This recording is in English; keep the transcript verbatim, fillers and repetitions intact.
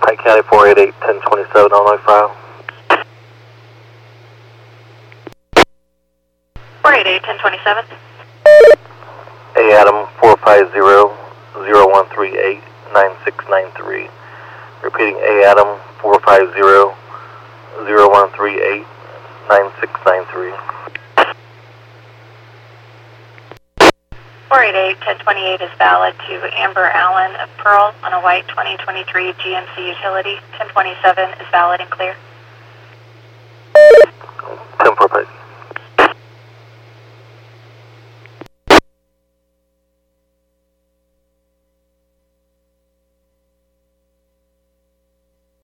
Pike County four eight eight, ten twenty-seven, Illinois file. four eight eight, ten twenty-seven. A Adam four five zero, zero one three eight, nine six nine three. Repeating A Adam four five zero, zero one three eight, nine six nine three. four eight eight, ten twenty-eight is valid to Amber Allen of Pearl on a white twenty twenty-three G M C utility. ten twenty-seven is valid and clear.